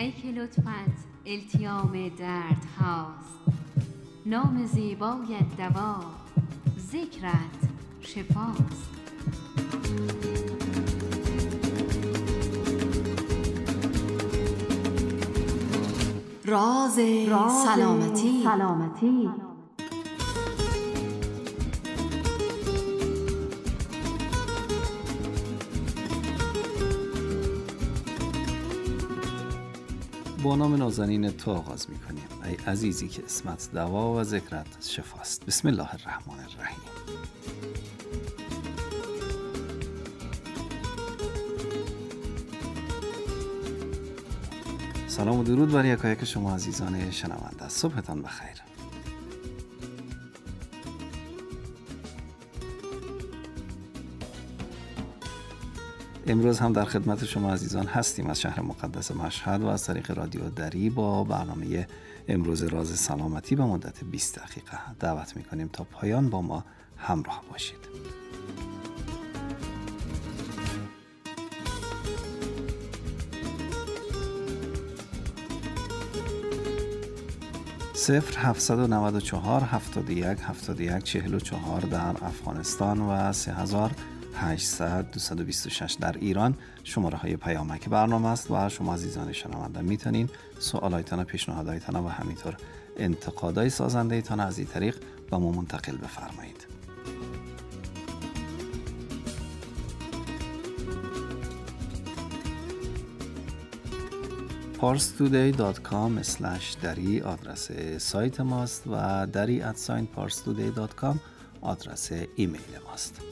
ای که لطفت التیام درد هاست، نام زیبایت دوا، ذکرت شفاست. راز سلامتی. با نام نازنین تو آغاز می‌کنیم ای عزیزی که اسمت دوا و ذکرت شفاست. بسم الله الرحمن الرحیم. سلام و درود بر یکایک شما عزیزان شنونده. صبحتان بخیر. امروز هم در خدمت شما عزیزان هستیم از شهر مقدس مشهد و از طریق رادیو دری با برنامه امروز راز سلامتی به مدت 20 دقیقه دعوت می‌کنیم تا پایان با ما همراه باشید. صفر 794 71 71 44 در افغانستان و 3800 226 در ایران شماره های پیامک برنامه است و شما عزیزان شنونده میتونین سوالایتان، پیشنهادایتان و همینطور انتقادای سازنده ایتان از این طریق با ما منتقل بفرمایید. parstoday.com/dari آدرس سایت ماست و dari@parstoday.com آدرس ایمیل ماست.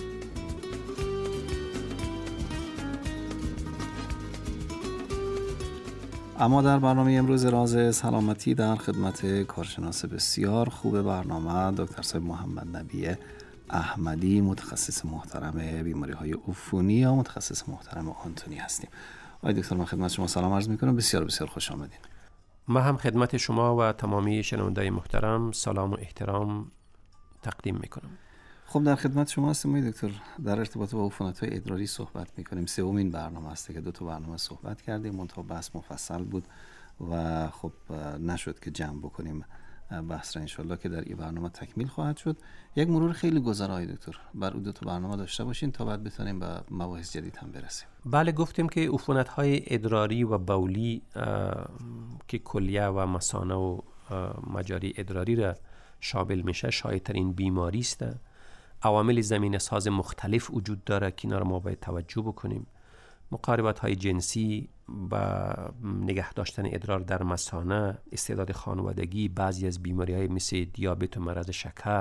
اما در برنامه امروز راز سلامتی در خدمت کارشناس بسیار خوب برنامه دکتر صاحب محمد نبی احمدی، متخصص محترم بیماری‌های عفونی یا متخصص محترم آنتونی هستیم. آقای دکتر، من خدمت شما سلام عرض می‌کنم. بسیار بسیار خوش آمدید. من هم خدمت شما و تمامی شنوندگان محترم سلام و احترام تقدیم می‌کنم. خب در خدمت شما هستیم آقای دکتر. در ارتباط با عفونت‌های ادراری صحبت می‌کنیم. سومین برنامه است که 2 برنامه صحبت کردیم، منتها بحث مفصل بود و خب نشد که جمع بکنیم بحث را. انشالله که در این برنامه تکمیل خواهد شد. یک مرور خیلی گذرا آقای دکتر بر 2 برنامه داشته باشین تا بعد بتونیم به مباحث جدید هم برسیم. بله، گفتیم که عفونت‌های ادراری و بولی که کلیه و مثانه و مجاری ادراری را شامل میشه شایع‌ترین بیماری است. عوامل زمینه ساز مختلف وجود داره که اینا رو ما باید توجه بکنیم. مقاربت های جنسی و نگه داشتن ادرار در مثانه، استعداد خانوادگی، بعضی از بیماری های مثل دیابت و مرض شکر،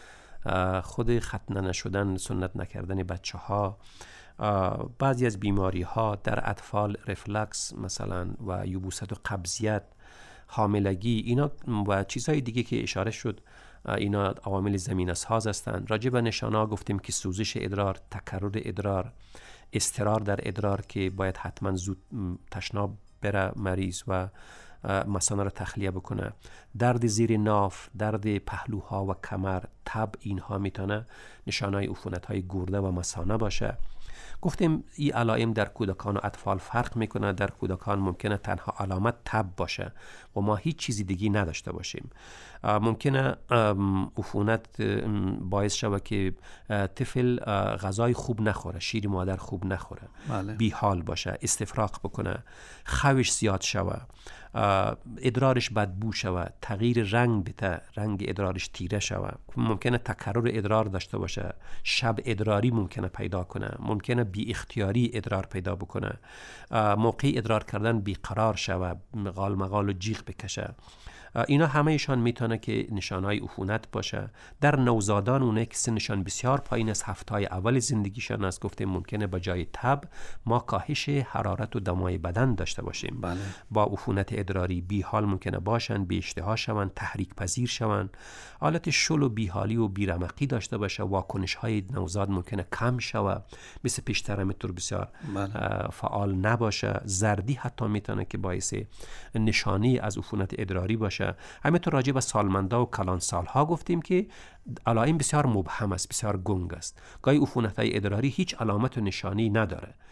خود ختنه نشدن، سنت نکردن بچه ها، بعضی از بیماری ها در اطفال رفلکس مثلا و یبوست و قبضیت، حاملگی، اینا و چیزهای دیگه که اشاره شد اینا عوامل زمینه ساز هستند. راجع به نشانه ها گفتیم که سوزش ادرار، تکرر ادرار، اضطرار در ادرار که باید حتما زود تشناب بره مریض و مثانه را تخلیه بکنه، درد زیر ناف، درد پهلوها و کمر، تب، اینها میتونه نشانه های عفونت های گرده و مثانه باشه. گفتیم این علائم در کودکان و اطفال فرق میکنه. در کودکان ممکنه تنها علامت تب باشه و ما هیچ چیزی دیگی نداشته باشیم. ممکنه عفونت باعث شود که طفل غذای خوب نخوره، شیر مادر خوب نخوره، بی حال باشه، استفراغ بکنه، خوش زیاد شوه، ادرارش بدبو شوه، تغییر رنگ بده، رنگ ادرارش تیره شوه، ممکنه تکرر ادرار داشته باشه، شب ادراری ممکنه پیدا کنه، ممکنه بی اختیاری ادرار پیدا بکنه، موقع ادرار کردن بیقرار شوه، غال مغال و جیغ بکشه. اینا همهشان میتونه که نشانهای عفونت باشه. در نوزادان اونه که سنشان بسیار پایین از هفته‌های اول زندگیشان است، گفتیم ممکنه با جای تب ما کاهش حرارت و دمای بدن داشته باشیم. بله. با عفونت ادراری بی حال ممکنه باشن، بی اشتها شون، تحریک پذیر شون، حالت شل و بی حالی و بیرمقی داشته باشه، واکنش های نوزاد ممکنه کم شوه، مثل پیشترمتر بسیار فعال نباشه، زردی حتی میتونه که باعث نشانی از عفونت ادراری باشه. همینطور راجع به سالمندا و کلانسالها گفتیم که علائم بسیار مبهم است، بسیار گنگ است. گاهی عفونت‌های ادراری هیچ علامت و نشانی نداره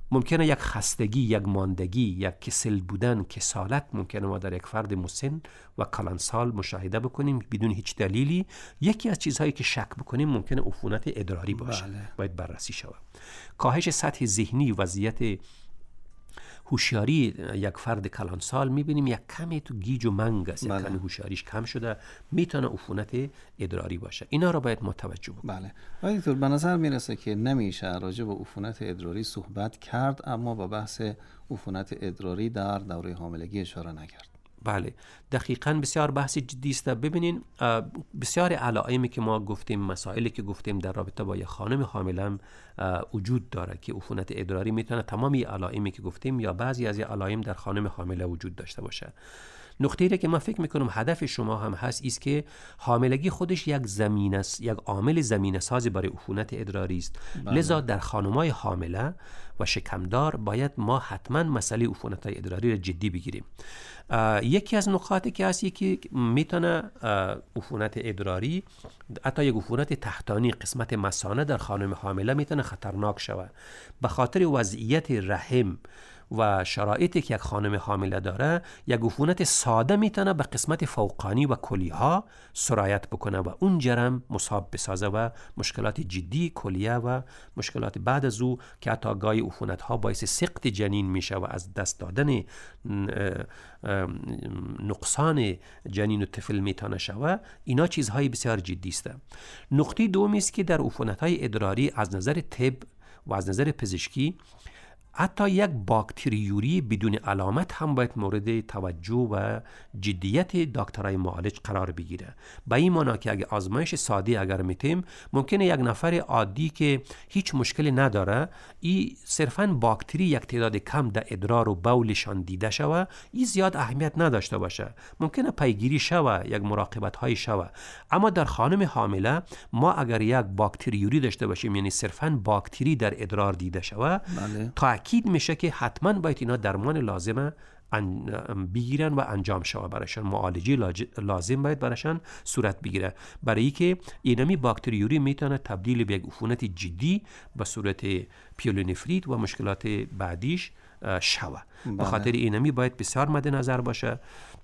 ممکنه یک خستگی، یک ماندگی، یک کسل بودن، کسالت ممکنه ما در یک فرد مسن و کلانسال مشاهده بکنیم بدون هیچ دلیلی. یکی از چیزهایی که شک بکنیم ممکنه عفونت ادراری باشه. باید بررسی شود. کاهش سطح ذهنی، وضعیت هوشیاری یک فرد کلانسال میبینیم یک کمی تو گیج و منگ است، یک کمی هوشیاریش کم شده، میتونه عفونت ادراری باشه. اینا رو باید متوجه بکنیم. بله. آقای دکتر، به نظر میرسه که نمیشه راجع به عفونت ادراری صحبت کرد اما با بحث عفونت ادراری در دوره حاملگی اشاره نکرد. بله، دقیقاً بسیار بحث جدی است. ببینین بسیار علائمی که ما گفتیم، مسائلی که گفتیم در رابطه با یک خانم حامله وجود داره که عفونت ادراری میتونه تمامی علائمی که گفتیم یا بعضی از علائم در خانم حامله وجود داشته باشه. نکته‌ای که من فکر میکنم هدف شما هم هست است که حاملگی خودش یک زمینه است، یک عامل زمینه سازی برای عفونت ادراری است. لذا در خانم‌های حامله و شکمدار باید ما حتما مسئله عفونت‌های ادراری را جدی بگیریم. یکی از نکاتی که هست که میتونه عفونت ادراری، حتی یک عفونت تحتانی قسمت مثانه در خانم حامله میتونه خطرناک شود به خاطر وضعیت رحم و شرایطی که یک خانم حامله داره. یک عفونت ساده میتونه به قسمت فوقانی و کلیها سرایت بکنه و اون جرم مصاب بسازه و مشکلات جدی کلیه و مشکلات بعد از او که حتی گاهی عفونت ها باعث سقط جنین میشه و از دست دادن نقصان جنین و طفل میتونه شود. اینا چیزهای بسیار جدی است. نکته دومی است که در عفونت های ادراری از نظر طب و از نظر پزشکی حتی یک باکتریوری بدون علامت هم باید مورد توجه و جدیت دکترای معالج قرار بگیره. به این معنی که اگه آزمایش ساده اگر میتیم، ممکنه یک نفر عادی که هیچ مشکلی نداره، این صرفاً باکتری یک تعداد کم در ادرار و بولشان دیده شوه، این زیاد اهمیت نداشته باشه، ممکنه پیگیری شوه، یک مراقبت های شوه. اما در خانم حامله ما اگر یک باکتریوری داشته باشیم، یعنی صرفاً باکتری در ادرار دیده شوه، تأکید میشه که حتما باید اینا درمان لازمه بگیرن و انجام شود برایشان، معالجه لازم باید برایشان صورت بگیره، برای که اینمی باکتریوری میتونه تبدیل به یک عفونت جدی به صورت پیلونفریت و مشکلات بعدیش شود. به خاطر اینمی باید بسیار مد نظر باشه.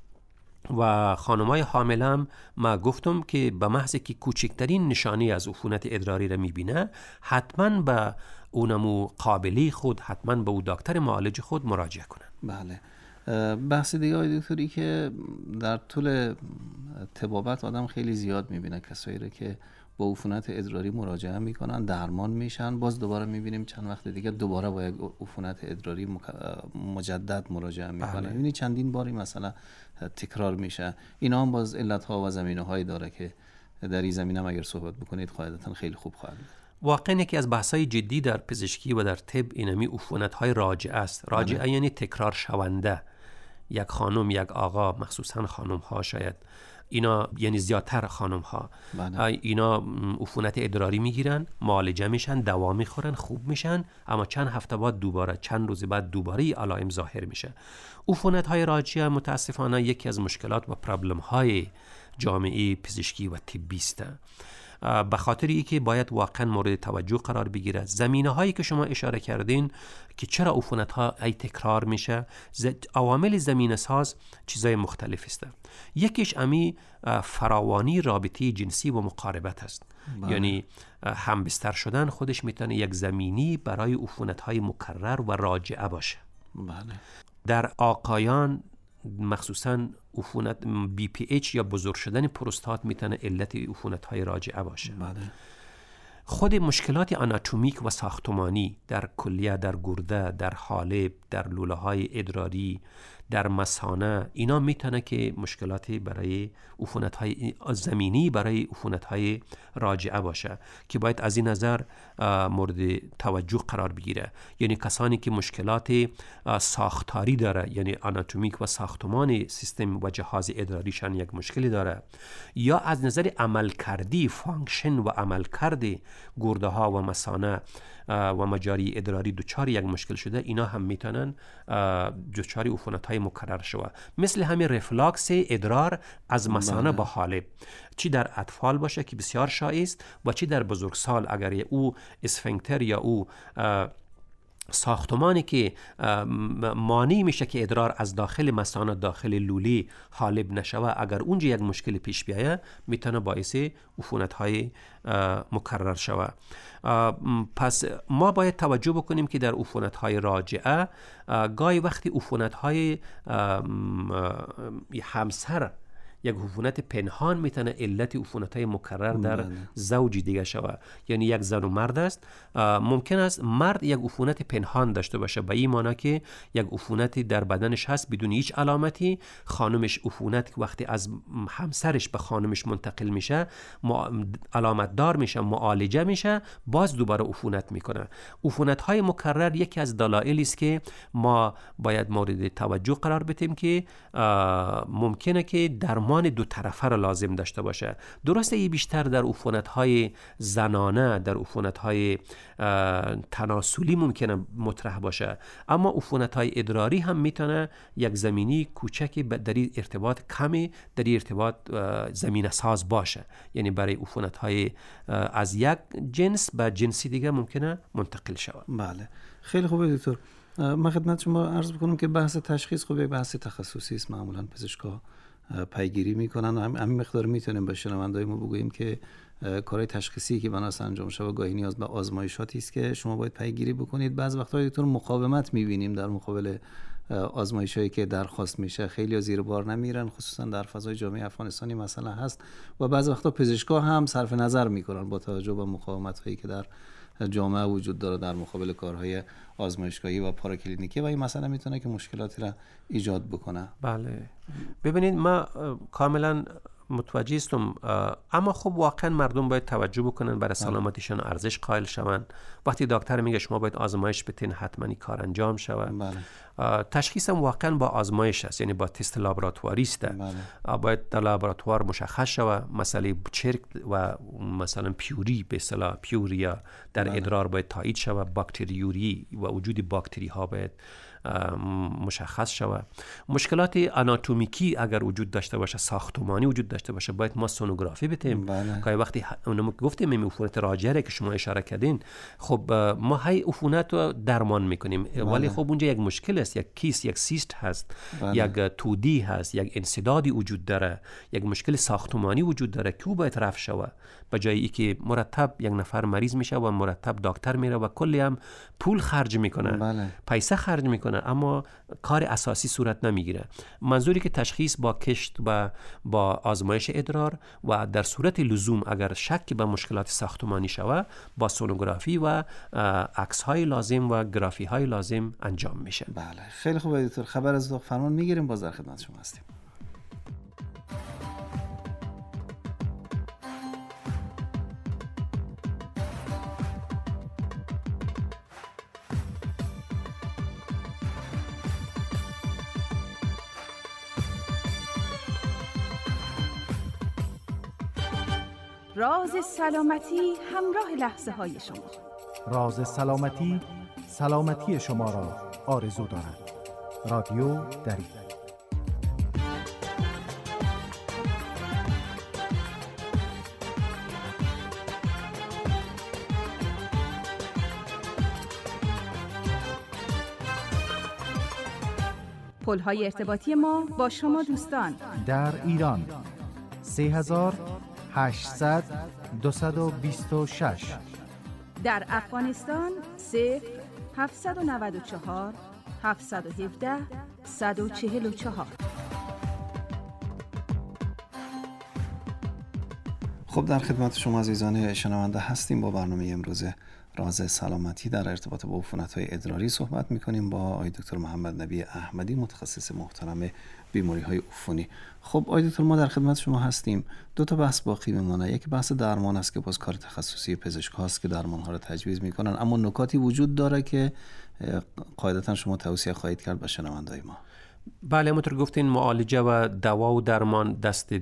و خانمای حامله هم ما گفتم که به محض که کوچکترین نشانی از عفونت ادراری را میبینه، حتما به اونمو قابلی خود، حتما به او دکتر معالج خود مراجعه کنن. بله. بحث دیگه آقای دکتری که در طول طبابت آدم خیلی زیاد میبینه کسایی رو که با عفونت ادراری مراجعه میکنن، درمان میشن، باز دوباره میبینیم چند وقت دیگه دوباره با یک عفونت ادراری مجدد مراجعه میکنن. یعنی چندین باری مثلا تکرار میشه. اینا هم باز علتها و زمینه‌هایی داره که در این زمینه اگر صحبت بکنید قاعدتاً خیلی خوب خواهد بود. واقعا یکی از بحث‌های جدی در پزشکی و در طب اینمی عفونت‌های راجعه است. راجعه یعنی تکرار شونده. یک خانم، یک آقا، مخصوصاً خانم‌ها شاید اینا، یعنی زیادتر خانم‌ها، اینا عفونت ادراری میگیرن، معالجه میشن، دوا میخورن، خوب میشن، اما چند هفته بعد دوباره، چند روز بعد دوباره علائم ظاهر میشه. عفونت‌های راجعه متاسفانه یکی از مشکلات و پرابلم‌های جامعه پزشکی و طبی است. به خاطر اینکه باید واقعا مورد توجه قرار بگیره. زمینه هایی که شما اشاره کردین که چرا عفونت ها ای تکرار میشه، عوامل زمینه ساز چیزای مختلف است. یکیش امی فراوانی رابطه جنسی و مقاربت است. یعنی همبستر شدن خودش میتونه یک زمینی برای عفونت های مکرر و راجعه باشه. در آقایان مخصوصاً عفونت BPH یا بزرگ شدن پروستات میتونه علت عفونت‌های راجعه باشه. خود مشکلات آناتومیک و ساختمانی در کلیه، در گرده، در حالب، در لوله‌های ادراری، در مثانه، اینا میتونه که مشکلاتی برای عفونت‌های زمینی برای عفونت‌های راجعه باشه که باید از این نظر مورد توجه قرار بگیره. یعنی کسانی که مشکلات ساختاری داره، یعنی آناتومیک و ساختمان سیستم و جهاز ادراریشان یک مشکلی داره، یا از نظر عملکردی، فانکشن و عملکرد گرده ها و مثانه و مجاری ادراری دچار یک مشکل شده، اینا هم میتونن دچار عفونت‌های مکرر شود. مثل همین رفلاکس ادرار از مثانه به حالب، چی در اطفال باشه که بسیار شایع است و چی در بزرگسال اگر او اسفنکتر یا او ساختمانی که مانع میشه که ادرار از داخل مثانه داخل لوله حالب نشوه، اگر اونجا یک مشکل پیش بیایه میتونه باعث عفونت‌های مکرر شوه. پس ما باید توجه بکنیم که در عفونت‌های راجعه گاهی وقتی عفونت‌های همسر، یک عفونت پنهان میتونه علت عفونت‌های مکرر در زوج دیگه شوه. یعنی یک زن و مرد است، ممکن است مرد یک عفونت پنهان داشته باشه، به این معنی که یک عفونتی در بدنش هست بدون هیچ علامتی، خانمش عفونت وقتی از همسرش به خانمش منتقل میشه علامت دار میشه، معالجه میشه، باز دوباره عفونت میکنه. عفونت‌های مکرر یکی از دلایلی است که ما باید مورد توجه قرار بدیم که ممکنه که درمان دو طرفه را لازم داشته باشه. درسته ای بیشتر در عفونت‌های زنانه، در عفونت‌های تناسلی ممکنه مطرح باشه، اما عفونت‌های ادراری هم میتونه یک زمینی کوچکی در این ارتباط کمی در این ارتباط زمینه ساز باشه. یعنی برای عفونت‌های از یک جنس به جنسی دیگه ممکنه منتقل شود. بله، خیلی خوبه دکتر. من خدمت شما عرض بکنم که بحث تشخیص خب یک بحث تخصصی است، معمولا پزشکا پیگیری میکنن و همین مقدار میتونیم به شنوندای ما بگوییم که کارهای تشخیصی که بناس انجام شده گاهی نیاز به آزمایشاتی است که شما باید پیگیری بکنید. بعض وقتا دکتر مقاومت میبینیم در مقابل آزمایشایی که درخواست میشه، خیلی زیر بار نمیرن، خصوصا در فضای جامعه افغانستانی مثلا هست و بعض وقتا پزشکا هم صرف نظر میکنن با توجه به مقاومت‌هایی که در جامعه وجود داره در مقابل کارهای آزمایشگاهی و پاراکلینیکی و این مسئله میتونه که مشکلاتی را ایجاد بکنه. بله، ببینید ما کاملا متوجه هستم، اما خب واقعا مردم باید توجه بکنن، برای سلامتیشون ارزش قائل شون. وقتی دکتر میگه شما باید آزمایش بتین، حتما این کار انجام شود. بله. تشخیص هم واقعا با آزمایش است، یعنی با تست لابراتواری است. باید در لابراتوار مشخص شود مسئله چرک و مثلا پیوری به اصطلاح پیوریا در ادرار باید تایید شود، باکتریوری و وجود باکتری ها باید مشخص شود. مشکلات آناتومیکی اگر وجود داشته باشه، ساختمانی وجود داشته باشه، باید ما سونوگرافی بتیم. که وقتی اونم گفتیم این عفونت راجعه که شما اشاره کردین، خب ما های عفونت رو درمان میکنیم، ولی خب اونجا یک مشکل است، یک کیس، یک سیست هست، یک تودی هست، یک انسدادی وجود داره، یک مشکل ساختمانی وجود داره که باید رفع شود. به جایی که مرتب یک نفر مریض میشه و مرتب دکتر میره و کلی هم پول خرج میکنه، پیسه خرج میکنه، اما کار اساسی صورت نمیگیره. منظوری که تشخیص با کشت و با آزمایش ادرار و در صورت لزوم اگر شک به مشکلات ساختمانی شود با سونوگرافی و عکس های لازم و گرافی های لازم انجام میشه. بله، خیلی خوبه دکتر. خبر از ذوق فرمان میگیریم، باز در خدمت شما هستیم. راز سلامتی همراه لحظه های شما. راز سلامتی سلامتی شما را آرزو دارد. رادیو دری. پل‌های ارتباطی ما با شما دوستان در ایران 3800-226، در افغانستان 0-794-717-144. خب در خدمت شما عزیزان شنونده هستیم. با برنامه امروز راز سلامتی در ارتباط با عفونت‌های ادراری صحبت می‌کنیم با آقای دکتر محمد نبی احمدی، متخصص محترم بیماری‌های عفونی. خب آقای دکتر، ما در خدمت شما هستیم. دو تا بحث باقی میمونه. یک بحث درمان است که باز کار تخصصی پزشکاست که درمان‌ها رو تجویز می‌کنن، اما نکاتی وجود داره که قاعدتاً شما توصیه خواهید کرد به شنونده‌های ما. بله، همونطور گفتین معالجه و دوا و درمان دست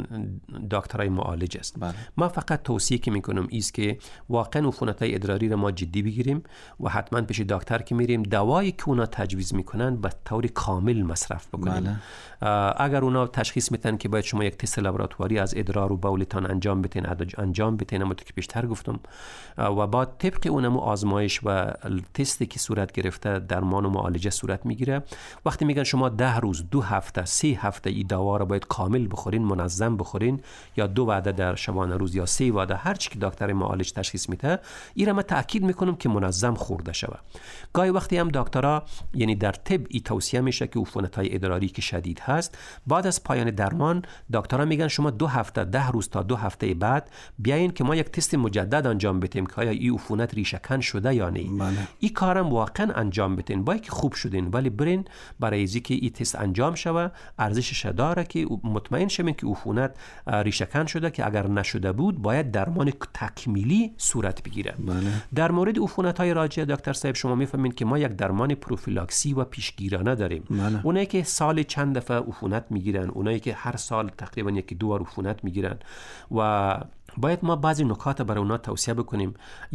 دکترای معالج است. بله. ما فقط توصیه که میکنم ایست که واقعا عفونت‌های ادراری را ما جدی بگیریم و حتما پیش دکتر که میریم دوایی که اونا تجویز میکنن به طور کامل مصرف بکنیم. بله. اگر اونا تشخیص میتن که باید شما یک تست لابراتواری از ادرار و بولتان انجام بدین، همونطور که پیشتر گفتم، و بعد طبق اونم آزمایش و تستی که صورت گرفته درمان و معالجه صورت میگیره. وقتی میگن شما 10 روز، 2 هفته، 3 هفته این دوا را باید کامل بخورین، منظم بخورین، یا 2 وعده در شبانه روز یا 3 وعده، هر چی که دکتر معالج تشخیص میده، اینا ما تاکید میکنم که منظم خورده شوه. گاهی وقتی هم دکترها، یعنی در طب این توصیه میشه که عفونت‌های ادراری که شدید هست، بعد از پایان درمان دکترها میگن شما 2 هفته، 10 روز تا 2 هفته بعد بیاین که ما یک تست مجدد انجام بدیم که آیا این عفونت ریشه کن شده یا نه. این کارم واقعا انجام بدین، با اینکه خوب شدین، ولی برین برای اینکه این تست انجام شوه، ارزشش داره که مطمئن شوین که عفونت ریشه کن شده، که اگر نشده بود باید درمان تکمیلی صورت بگیره. در مورد عفونت‌های راجعه دکتر صاحب شما میفهمین که ما یک درمان پروفیلاکسی و پیشگیرانه داریم. اونایی که سال چند دفعه عفونت میگیرن، اونایی که هر سال تقریبا 1-2 بار عفونت میگیرن، و باید ما بعضی نکات برای اونا توصیه بکنیم.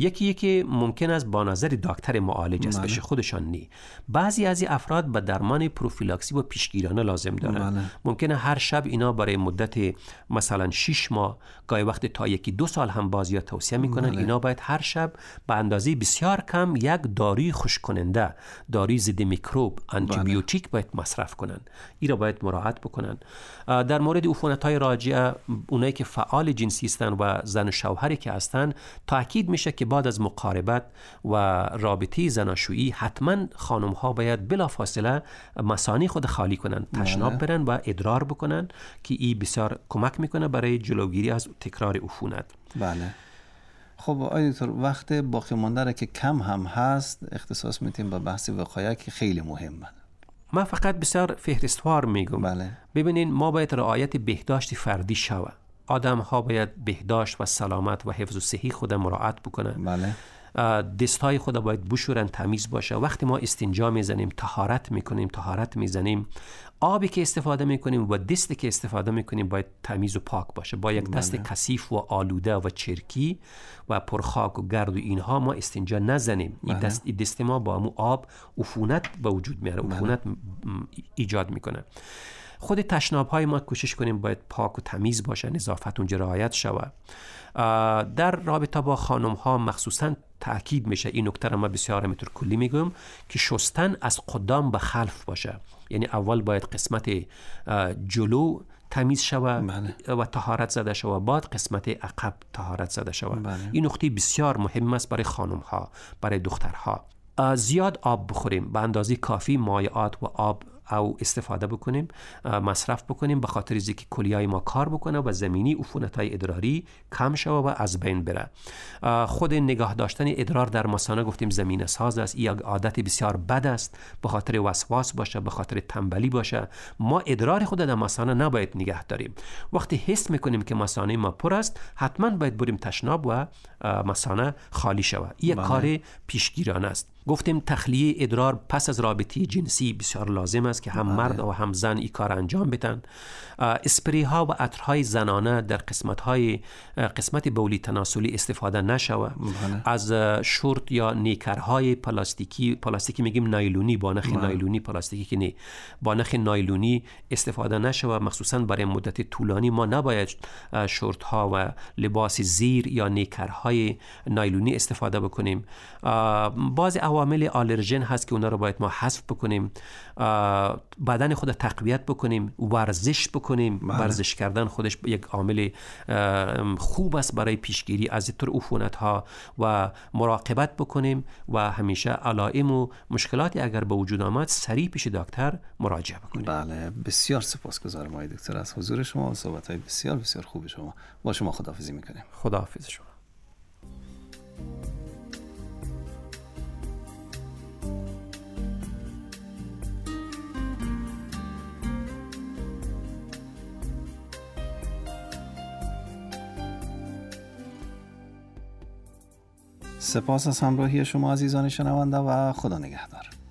یکی ممکن است با نظر دکتر معالج است بشه، خودشان نی. بعضی از این افراد به درمان پروفیلاکسی و پیشگیرانه لازم دارن. ممکنه هر شب اینا برای مدت مثلا 6 ماه، گاهی وقت تا 1-2 سال هم بازی توصیه میکنن اینا باید هر شب به اندازه بسیار کم یک داروی خشک کننده، داروی ضد میکروب، آنتی بیوتیک باید مصرف کنن. این را باید مراعات بکنن. در مورد عفونت‌های راجعه، اونایی که فعال جنسی هستن و زن و شوهری که هستن، تاکید میشه که بعد از مقاربت و رابطه زناشویی حتما خانم ها باید بلافاصله مثانه خود خالی کنن، تشناب برن و ادرار بکنن، که این بسیار کمک میکنه برای جلوگیری از تکرار عفونت. بله. خب آقای دکتر، وقت باقی مانده را که کم هم هست، اختصاص میتیم به بحث وقایه که خیلی مهمه. من فقط بسیار فهرستوار میگم. بله. ببینین، ما باید رعایت بهداشت فردی شوه. آدم ها باید بهداشت و سلامت و حفظ و صحی خود مراعات بکنن. بله. دستای خود باید بشورن، تمیز باشه. وقتی ما استنجا میزنیم، طهارت میکنیم، طهارت میزنیم، آبی که استفاده میکنیم و دستی که استفاده میکنیم باید تمیز و پاک باشه. با یک دست کثیف و آلوده و چرکی و پرخاک و گرد و اینها ما استنجا نزنیم. این دست ما با مو آب عفونت به وجود میاره، عفونت ایجاد میکنه. خود تشناب های ما کوشش کنیم باید پاک و تمیز باشه، نظافت اونجا رعایت شود. در رابطه با خانم ها مخصوصا تأکید میشه، این نکته را ما بسیار همینطور کلی میگم، که شستن از قدام به خلف باشه. یعنی اول باید قسمت جلو تمیز شود و طهارت زده شود، بعد قسمت عقب طهارت زده شود. این نکته بسیار مهم است برای خانم ها، برای دخترها. زیاد آب بخوریم، به اندازه کافی مایعات و آب او استفاده بکنیم، مصرف بکنیم، به خاطر اینکه کلیه‌های ما کار بکنه و زمینی عفونت‌های ادراری کم شوه و از بین بره. خود نگاه داشتن ادرار در مثانه گفتیم زمینه ساز است. این یک عادت بسیار بد است، به خاطر وسواس باشه، به خاطر تنبلی باشه. ما ادرار خود در مثانه نباید نگه داریم. وقتی حس میکنیم که مثانه ما پر است، حتما باید بریم تشناب و مثانه خالی شوه. این یک کار پیشگیرانه است. گفتیم تخلیه ادرار پس از رابطه جنسی بسیار لازم است که هم مرد و هم زن این کار انجام بدن. اسپری ها و عطرهای زنانه در قسمت بولی تناسلی استفاده نشوه. از شورت یا نیکرهای پلاستیکی میگیم نایلونی، با نخ نایلونی، پلاستیکی که نه، با نخ نایلونی استفاده نشوه. مخصوصا برای مدت طولانی ما نباید شورت ها و لباس زیر یا نیکرهای نایلونی استفاده بکنیم. بعضی عوامل آلرژن هست که اونا رو باید ما حذف بکنیم. بدن خود تقویت بکنیم، ورزش بکنیم. ورزش کردن خودش یک عامل خوب است برای پیشگیری از این طور عفونت ها، و مراقبت بکنیم و همیشه علائم و مشکلاتی اگر به وجود آمد سریع پیش دکتر مراجعه بکنیم. بله، بسیار سپاسگزارم آقای دکتر از حضور شما و صحبت های بسیار بسیار خوب شما. با شما خداحافظی میکنیم. خداحافظ شما. سپاس از همراهی شما عزیزان شنونده و خدا نگهدار.